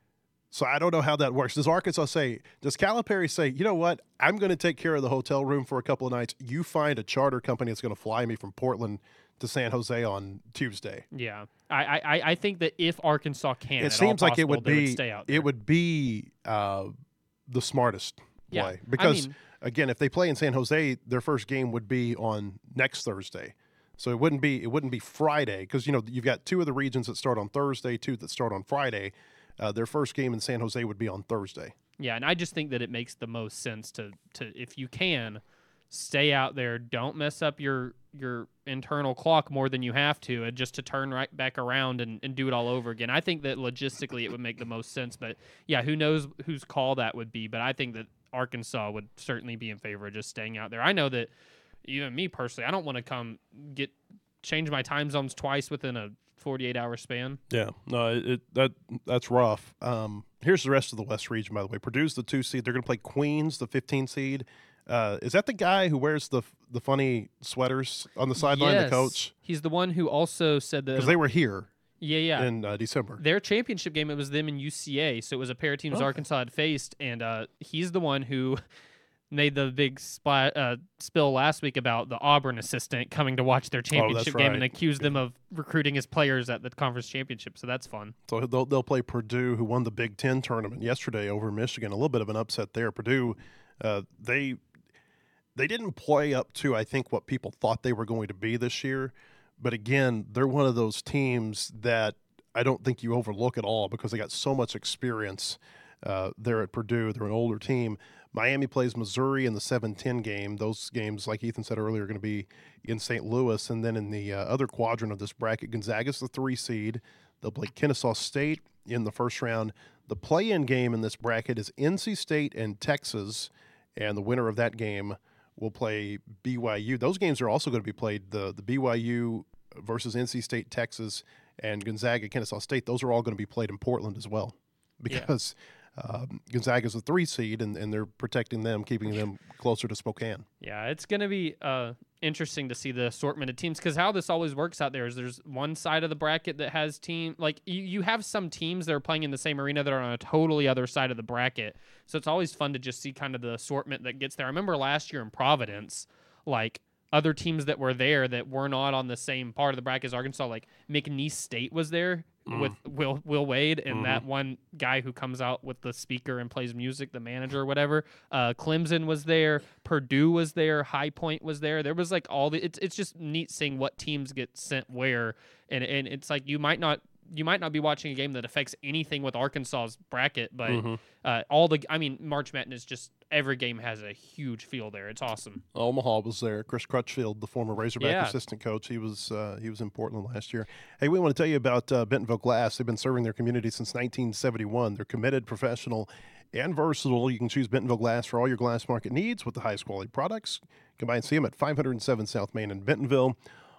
So I don't know how that works. Does Arkansas say, does Calipari say, you know what, I'm going to take care of the hotel room for a couple of nights. You find a charter company that's going to fly me from Portland to San Jose on Tuesday. Yeah. I I, I think that if Arkansas can, it seems like possible, it would be, would stay out there. it would be uh, the smartest yeah. play. Because, I mean, again, if they play in San Jose, their first game would be on next Thursday. So it wouldn't be, it wouldn't be Friday, because, you know, you've got two of the regions that start on Thursday, two that start on Friday. Uh, their first game in San Jose would be on Thursday. Yeah, and I just think that it makes the most sense to, to if you can, stay out there. Don't mess up your your internal clock more than you have to, and just to turn right back around and, and do it all over again. I think that logistically it would make the most sense. But, yeah, who knows whose call that would be. But I think that Arkansas would certainly be in favor of just staying out there. I know that even me personally, I don't want to come get change my time zones twice within a forty-eight hour span. Yeah, no, it, it that that's rough. Um, here's the rest of the West region, by the way. Purdue's the two seed. They're going to play Queens, the fifteen seed. Uh, is that the guy who wears the the funny sweaters on the sideline, yes. the coach? He's the one who also said that because they were here. Yeah, yeah. In uh, December, their championship game, it was them and U C A, so it was a pair of teams okay. Arkansas had faced, and uh, he's the one who made the big splat, uh, spill last week about the Auburn assistant coming to watch their championship oh, game right. and accused them of recruiting his players at the conference championship. So that's fun. So they'll they'll play Purdue, who won the Big Ten tournament yesterday over Michigan. A little bit of an upset there. Purdue, uh, they they didn't play up to, I think, what people thought they were going to be this year. But again, they're one of those teams that I don't think you overlook at all, because they got so much experience uh, there at Purdue. They're an older team. Miami plays Missouri in the seven ten game. Those games, like Ethan said earlier, are going to be in Saint Louis. And then in the uh, other quadrant of this bracket, Gonzaga's the three seed. They'll play Kennesaw State in the first round. The play-in game in this bracket is N C State and Texas, and the winner of that game will play B Y U. Those games are also going to be played, the, the B Y U versus N C State, Texas, and Gonzaga, Kennesaw State. Those are all going to be played in Portland as well, because yeah. Um, Gonzaga's a three seed, and, and they're protecting them, keeping them closer to Spokane. Yeah, it's going to be uh, interesting to see the assortment of teams, because how this always works out there is there's one side of the bracket that has team like you, you have some teams that are playing in the same arena that are on a totally other side of the bracket. So it's always fun to just see kind of the assortment that gets there. I remember last year in Providence, like other teams that were there that were not on the same part of the bracket as Arkansas, like McNeese State was there. Mm. With Will Will Wade and mm-hmm. that one guy who comes out with the speaker and plays music, the manager or whatever. Uh, Clemson was there. Purdue was there. High Point was there. There was like all the. It's it's just neat seeing what teams get sent where, and and it's like you might not you might not be watching a game that affects anything with Arkansas's bracket, but mm-hmm. uh, all the. I mean, March Madness, just every game has a huge feel there. It's awesome. Omaha was there. Chris Crutchfield, the former Razorback yeah. assistant coach, he was uh, he was in Portland last year. Hey, we want to tell you about uh, Bentonville Glass. They've been serving their community since nineteen seventy-one. They're committed, professional, and versatile. You can choose Bentonville Glass for all your glass market needs with the highest quality products. Come by and see them at five oh seven South Main in Bentonville.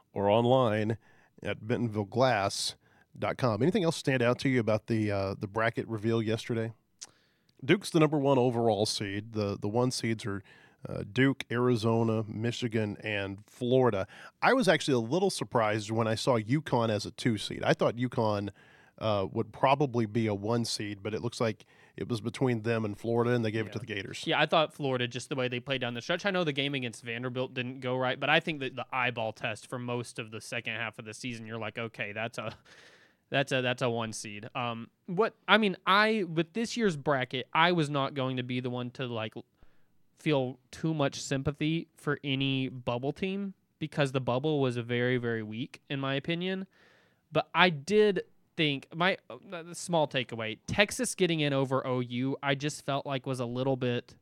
or online at bentonville glass dot com. Anything else stand out to you about the uh, the bracket reveal yesterday? Duke's the number one overall seed. The the one seeds are uh, Duke, Arizona, Michigan, and Florida. I was actually a little surprised when I saw UConn as a two seed. I thought UConn uh, would probably be a one seed, but it looks like it was between them and Florida, and they gave Yeah. it to the Gators. Yeah, I thought Florida, just the way they played down the stretch. I know the game against Vanderbilt didn't go right, but I think that the eyeball test for most of the second half of the season, you're like, okay, that's a that's a that's a one seed. Um, what I mean, I with this year's bracket, I was not going to be the one to like feel too much sympathy for any bubble team because the bubble was very very weak in my opinion. But I did think my uh, small takeaway, Texas getting in over O U, I just felt like was a little bit,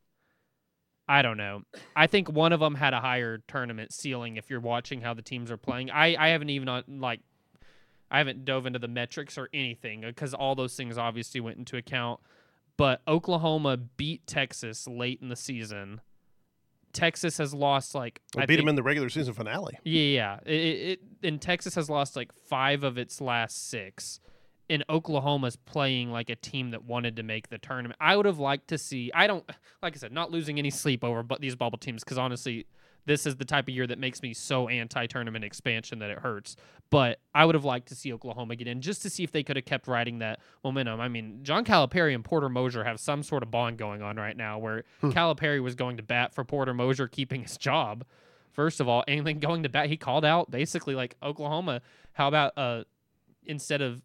I don't know. I think one of them had a higher tournament ceiling if you're watching how the teams are playing. I, I haven't even uh, like I haven't dove into the metrics or anything because all those things obviously went into account. But Oklahoma beat Texas late in the season. Texas has lost like They I beat think, them in the regular season finale. Yeah, yeah. It, it, and Texas has lost like five of its last six. And Oklahoma's playing like a team that wanted to make the tournament. I would have liked to see, I don't, like I said, not losing any sleep over but these bubble teams because honestly, this is the type of year that makes me so anti-tournament expansion that it hurts. But I would have liked to see Oklahoma get in just to see if they could have kept riding that momentum. I mean, John Calipari and Porter Moser have some sort of bond going on right now where hmm. Calipari was going to bat for Porter Moser keeping his job, first of all, and then going to bat. He called out basically like, Oklahoma, how about uh, instead of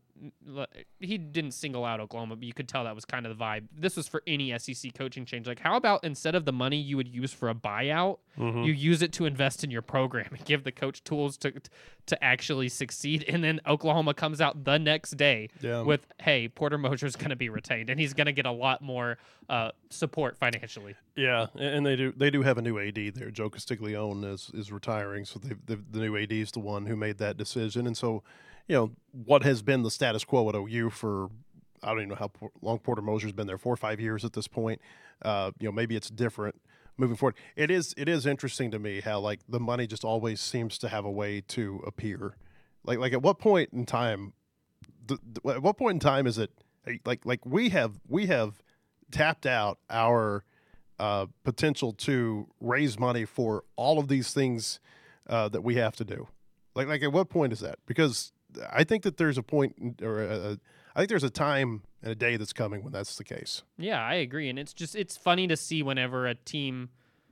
he didn't single out Oklahoma, but you could tell that was kind of the vibe. This was for any S E C coaching change. Like, how about instead of the money you would use for a buyout, mm-hmm. you use it to invest in your program and give the coach tools to to actually succeed? And then Oklahoma comes out the next day yeah. with, hey, Porter Moser's going to be retained, and he's going to get a lot more uh, support financially. Yeah, and they do they do have a new A D there. Joe Castiglione is, is retiring, so they've, they've, the new A D is the one who made that decision. And so, you know, what has been the status quo at O U for, I don't even know how long Porter Moser's been there, four or five years at this point. Uh, you know, maybe it's different moving forward. It is it is interesting to me how, like, the money just always seems to have a way to appear. Like, like at what point in time, the, the, at what point in time is it, like, like we have we have tapped out our uh, potential to raise money for all of these things uh, that we have to do? Like, like at what point is that? Because I think that there's a point, or a, a, I think there's a time and a day that's coming when that's the case. Yeah, I agree, and it's just it's funny to see whenever a team,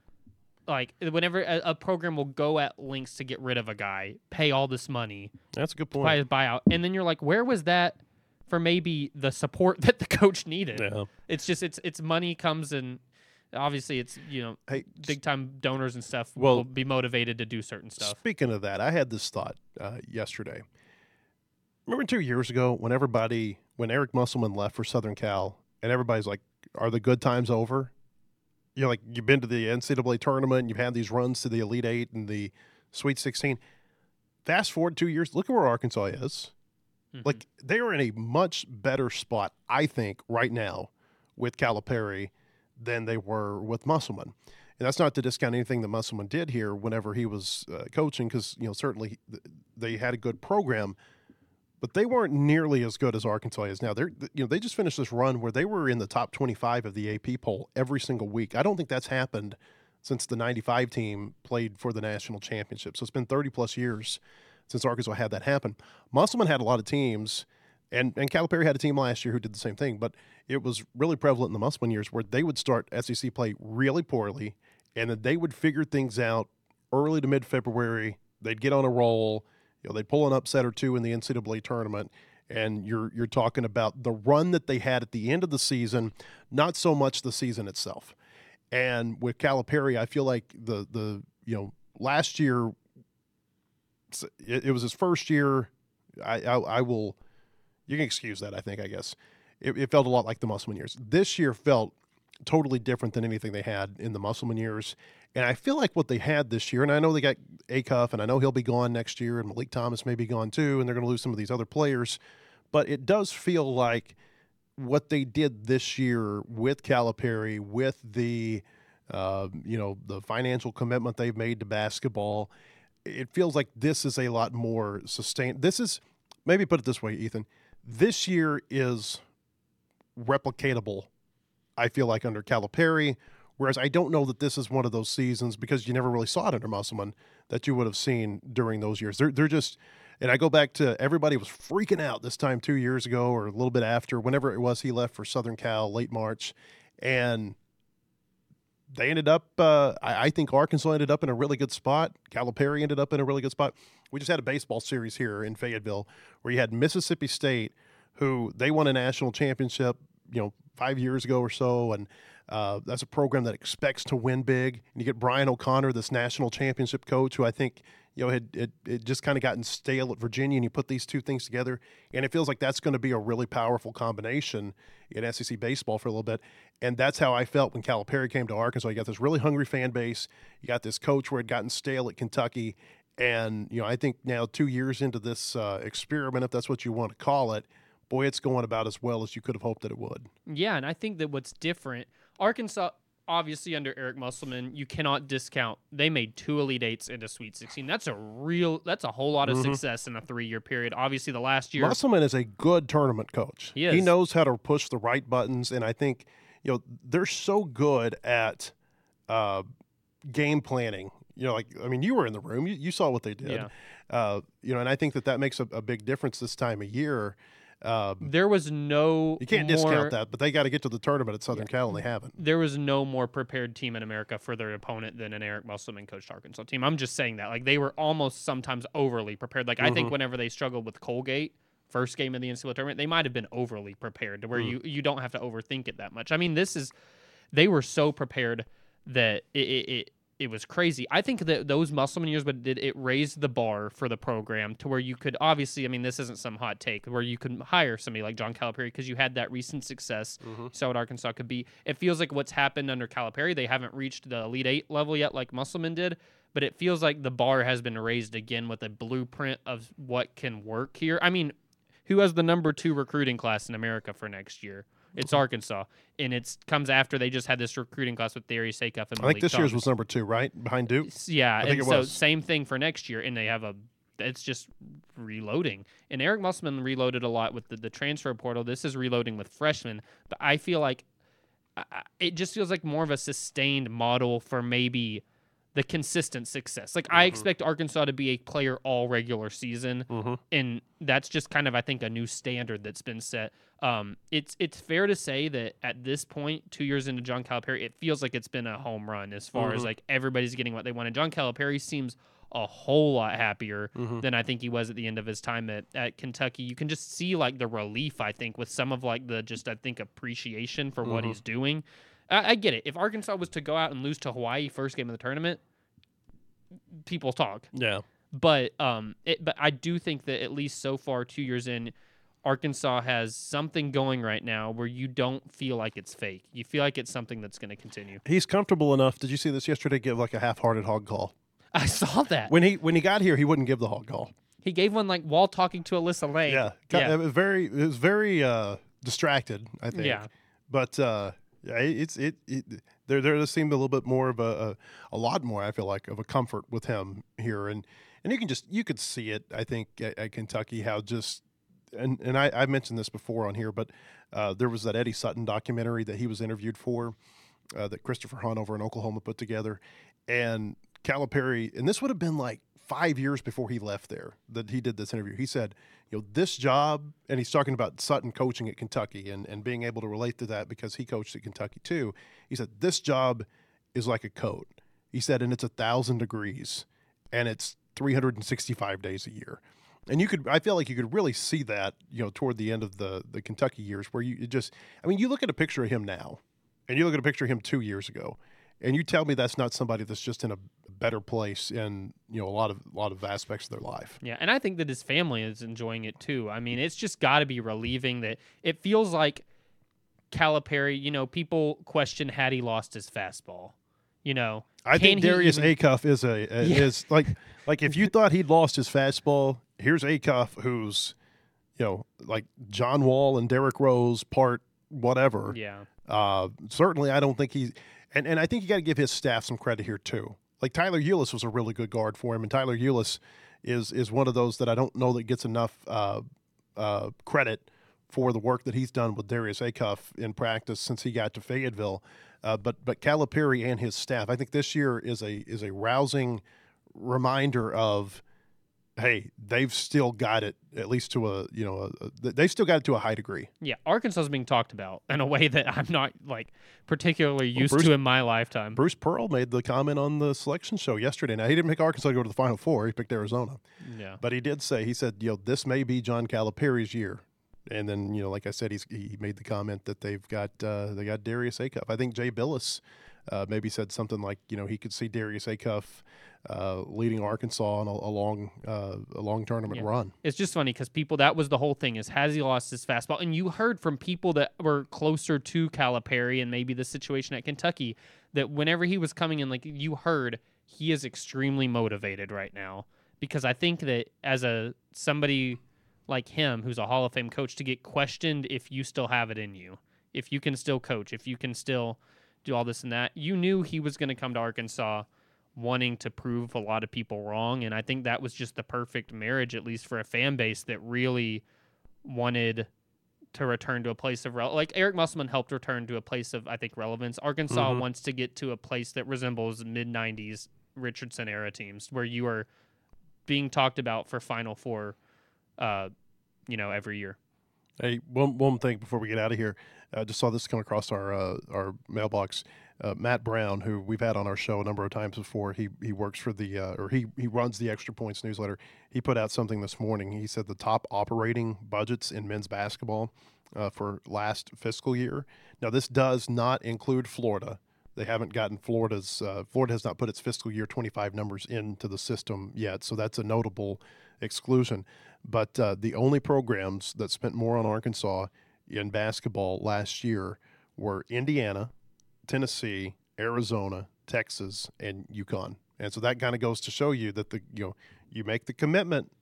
like whenever a, a program will go at lengths to get rid of a guy, pay all this money. That's a good point. Buy his buyout, and then you're like, where was that for? Maybe the support that the coach needed. Yeah. It's just it's it's money comes and. Obviously, it's, you know, hey, big-time donors and stuff well, will be motivated to do certain stuff. Speaking of that, I had this thought uh, yesterday. Remember two years ago when everybody, when Eric Musselman left for Southern Cal, and everybody's like, are the good times over? You know, like, you've been to the N C double A tournament, and you've had these runs to the Elite Eight and the Sweet sixteen. Fast forward two years, look at where Arkansas is. Mm-hmm. Like, they are in a much better spot, I think, right now with Calipari than they were with Musselman. And that's not to discount anything that Musselman did here whenever he was uh, coaching, because, you know, certainly they had a good program, but they weren't nearly as good as Arkansas is now. They're, you know, they just finished this run where they were in the top twenty-five of the A P poll every single week. I don't think that's happened since the ninety-five team played for the national championship. So it's been thirty plus years since Arkansas had that happen. Musselman had a lot of teams, and, and Calipari had a team last year who did the same thing, but it was really prevalent in the Musselman years where they would start S E C play really poorly, and then they would figure things out early to mid-February. They'd get on a roll. You know, they'd pull an upset or two in the N C double A tournament, and you're you're talking about the run that they had at the end of the season, not so much the season itself. And with Calipari, I feel like the the you know last year it, it was his first year. I, I I will you can excuse that. I think I guess. It, it felt a lot like the Musselman years. This year felt totally different than anything they had in the Musselman years. And I feel like what they had this year, and I know they got Acuff, and I know he'll be gone next year, and Malik Thomas may be gone too, and they're going to lose some of these other players. But it does feel like what they did this year with Calipari, with the, uh, you know, the financial commitment they've made to basketball, it feels like this is a lot more sustained. This is, maybe put it this way, Ethan, this year is replicatable, I feel like, under Calipari, whereas I don't know that this is one of those seasons, because you never really saw it under Musselman, that you would have seen during those years. They're, they're just, and I go back to everybody was freaking out this time two years ago or a little bit after, whenever it was he left for Southern Cal, late March, and they ended up, uh, I, I think Arkansas ended up in a really good spot. Calipari ended up in a really good spot. We just had a baseball series here in Fayetteville where you had Mississippi State, who they won a national championship, you know, five years ago or so, and uh, that's a program that expects to win big. And you get Brian O'Connor, this national championship coach, who I think, you know, had it, it just kind of gotten stale at Virginia, and you put these two things together, and it feels like that's going to be a really powerful combination in S E C baseball for a little bit. And that's how I felt when Calipari came to Arkansas. You got this really hungry fan base. You got this coach where it had gotten stale at Kentucky. And, you know, I think now two years into this uh, experiment, if that's what you want to call it, boy, it's going about as well as you could have hoped that it would. Yeah, and I think that what's different, Arkansas, obviously under Eric Musselman, you cannot discount. They made two Elite Eights into Sweet sixteen. That's a real, that's a whole lot of mm-hmm. success in a three-year period. Obviously, the last year, Musselman is a good tournament coach. He is. He knows how to push the right buttons, and I think, you know, they're so good at uh, game planning. You know, like, I mean, you were in the room. You, you saw what they did. Yeah. Uh, you know, and I think that that makes a, a big difference this time of year. Um, there was no You can't more, discount that, but they got to get to the tournament at Southern yeah. Cal, and they haven't. There was no more prepared team in America for their opponent than an Eric Musselman coached Arkansas team. I'm just saying that. Like, they were almost sometimes overly prepared. Like, mm-hmm. I think whenever they struggled with Colgate, first game of the N C double A tournament, they might have been overly prepared to where mm. you, you don't have to overthink it that much. I mean, this is – they were so prepared that it, it, it It was crazy. I think that those Musselman years, but it, it raised the bar for the program to where you could obviously, I mean, this isn't some hot take, where you could hire somebody like John Calipari because you had that recent success. Mm-hmm. You saw what Arkansas could be. It feels like what's happened under Calipari, they haven't reached the Elite Eight level yet like Musselman did, but it feels like the bar has been raised again with a blueprint of what can work here. I mean, who has the number two recruiting class in America for next year? It's Arkansas, and it comes after they just had this recruiting class with Darius Acuff and Malik I think this Thomas. year's was number two, right? Behind Duke? Yeah, I think and it so was. Same thing for next year, and they have a – it's just reloading. And Eric Musselman reloaded a lot with the, the transfer portal. This is reloading with freshmen, but I feel like I, it just feels like more of a sustained model for maybe – the consistent success. Like, mm-hmm. I expect Arkansas to be a player all regular season, mm-hmm. and that's just kind of, I think, a new standard that's been set. Um, it's it's fair to say that at this point, two years into John Calipari, it feels like it's been a home run as far mm-hmm. as, like, everybody's getting what they want. And John Calipari seems a whole lot happier mm-hmm. than I think he was at the end of his time at, at Kentucky. You can just see, like, the relief, I think, with some of, like, the just, I think, appreciation for mm-hmm. what he's doing. I get it. If Arkansas was to go out and lose to Hawaii first game of the tournament, people talk. Yeah. But um, it, but I do think that at least so far, two years in, Arkansas has something going right now where you don't feel like it's fake. You feel like it's something that's going to continue. He's comfortable enough. Did you see this yesterday? Give like a half-hearted hog call. I saw that. When he when he got here, he wouldn't give the hog call. He gave one like while talking to Alyssa Lane. Yeah. yeah. It was very it was very uh, distracted, I think. Yeah. But. Uh, Yeah, it's it, it. There, there does seem a little bit more of a, a, a lot more. I feel like of a comfort with him here, and and you can just you could see it. I think at, at Kentucky how just and and I I mentioned this before on here, but uh, there was that Eddie Sutton documentary that he was interviewed for, uh, that Christopher Hunt over in Oklahoma put together, and Calipari, and this would have been like five years before he left there that he did this interview. He said, you know, this job, and he's talking about Sutton coaching at Kentucky and, and being able to relate to that because he coached at Kentucky too. He said, this job is like a coat. He said, and it's a thousand degrees and it's three hundred sixty-five days a year. And you could, I feel like you could really see that, you know, toward the end of the, the Kentucky years where you just, I mean, you look at a picture of him now and you look at a picture of him two years ago and you tell me that's not somebody that's just in a better place in, you know, a lot of a lot of aspects of their life. Yeah, and I think that his family is enjoying it too. I mean, it's just got to be relieving that it feels like Calipari, you know, people question had he lost his fastball. You know, I think Darius even... Acuff is a, a yeah. is like like if you thought he'd lost his fastball, here's Acuff who's, you know, like John Wall and Derrick Rose part whatever. Yeah. Uh, certainly I don't think he's and, and I think you got to give his staff some credit here too. like Tyler Eulis was a really good guard for him, and Tyler Eulis is is one of those that I don't know that gets enough uh, uh, credit for the work that he's done with Darius Acuff in practice since he got to Fayetteville. Uh, but but Calipari and his staff, I think this year is a is a rousing reminder of, hey, they've still got it at least to a you know a, a, they've still got it to a high degree. Yeah, Arkansas is being talked about in a way that I'm not like particularly used well, Bruce, to in my lifetime. Bruce Pearl made the comment on the selection show yesterday. Now he didn't pick Arkansas to go to the Final Four; he picked Arizona. Yeah, but he did say he said, you know, this may be John Calipari's year. And then, you know, like I said, he's he made the comment that they've got uh, they got Darius Acuff. I think Jay Billis uh, maybe said something like, you know, he could see Darius Acuff uh, leading Arkansas on a, a long uh, a long tournament yeah. run. It's just funny because people, that was the whole thing, is has he lost his fastball? And you heard from people that were closer to Calipari and maybe the situation at Kentucky that whenever he was coming in, like you heard, he is extremely motivated right now. Because I think that as a somebody like him, who's a Hall of Fame coach, to get questioned if you still have it in you, if you can still coach, if you can still do all this and that, you knew he was going to come to Arkansas wanting to prove a lot of people wrong. And I think that was just the perfect marriage, at least for a fan base that really wanted to return to a place of rel- like Eric Musselman helped return to a place of, I think, relevance. Arkansas mm-hmm. wants to get to a place that resembles mid nineties Richardson era teams where you are being talked about for Final Four, uh, you know, every year. Hey, one one thing before we get out of here, I uh, just saw this come across our uh, our mailbox. Uh, Matt Brown, who we've had on our show a number of times before, he he works for the uh, or he he runs the Extra Points newsletter. He put out something this morning. He said the top operating budgets in men's basketball uh, for last fiscal year. Now, this does not include Florida. They haven't gotten Florida's uh, – Florida has not put its fiscal year twenty-five numbers into the system yet, so that's a notable exclusion. But uh, the only programs that spent more on Arkansas in basketball last year were Indiana, Tennessee, Arizona, Texas, and UConn. And so that kind of goes to show you that the you know you make the commitment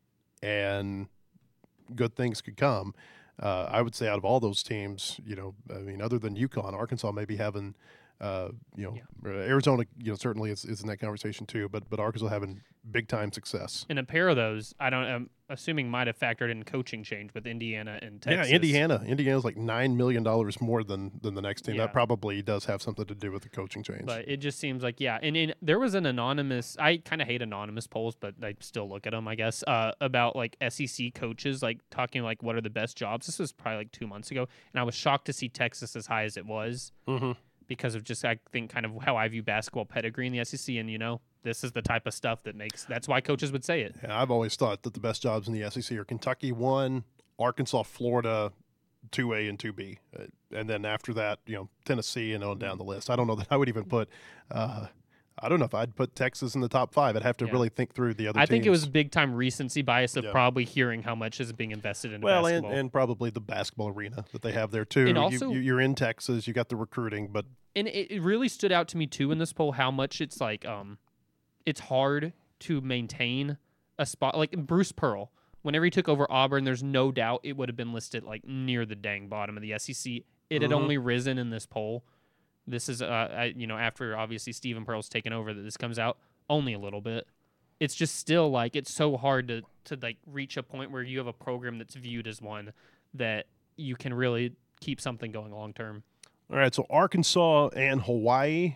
and good things could come. Uh, I would say out of all those teams, you know, I mean, other than UConn, Arkansas may be having – Uh, you know, yeah. Arizona, you know, certainly is, is in that conversation too, but but Arkansas having big time success. And a pair of those, I don't, I'm assuming might have factored in coaching change with Indiana and Texas. Yeah, Indiana, Indiana's like nine million dollars more than than the next team. Yeah. That probably does have something to do with the coaching change. But it just seems like yeah, and, and there was an anonymous. I kind of hate anonymous polls, but I still look at them. I guess uh, about like S E C coaches, like talking like what are the best jobs. This was probably like two months ago, and I was shocked to see Texas as high as it was. Mm-hmm. Because of just, I think, kind of how I view basketball pedigree in the S E C. And, you know, this is the type of stuff that makes, that's why coaches would say it. Yeah, I've always thought that the best jobs in the S E C are Kentucky one, Arkansas, Florida, two A and two B. Uh, and then after that, you know, Tennessee and on down the list. I don't know that I would even put, uh, I don't know if I'd put Texas in the top five. I'd have to yeah. really think through the other I teams. think it was big time recency bias of yeah. probably hearing how much is being invested in well, basketball. and, and probably the basketball arena that they have there too. And also, you, you're in Texas, you got the recruiting, but and it, it really stood out to me too in this poll how much it's like um, it's hard to maintain a spot like Bruce Pearl. Whenever he took over Auburn, there's no doubt it would have been listed like near the dang bottom of the S E C. It mm-hmm. had only risen in this poll. This is, uh, I, you know, after obviously Stephen Pearl's taken over that this comes out, only a little bit. It's just still like it's so hard to to like reach a point where you have a program that's viewed as one that you can really keep something going long term. All right, so Arkansas and Hawaii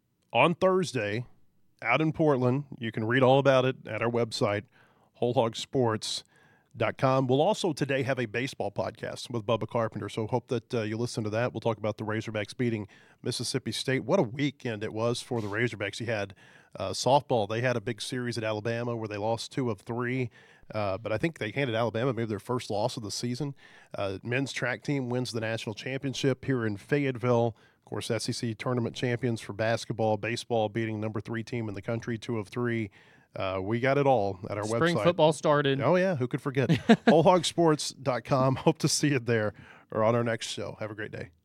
on Thursday out in Portland. You can read all about it at our website, whole hog sports dot com. We'll also today have a baseball podcast with Bubba Carpenter, so hope that uh, you listen to that. We'll talk about the Razorbacks beating Mississippi State. What a weekend it was for the Razorbacks. You had uh, softball. They had a big series at Alabama where they lost two of three, uh, but I think they handed Alabama maybe their first loss of the season. Uh, men's track team wins the national championship here in Fayetteville. Of course, S E C tournament champions for basketball. Baseball beating number three team in the country, two of three. Uh, we got it all at our Spring website. Spring football started. Oh, yeah. Who could forget? whole hog sports dot com. Hope to see you there or on our next show. Have a great day.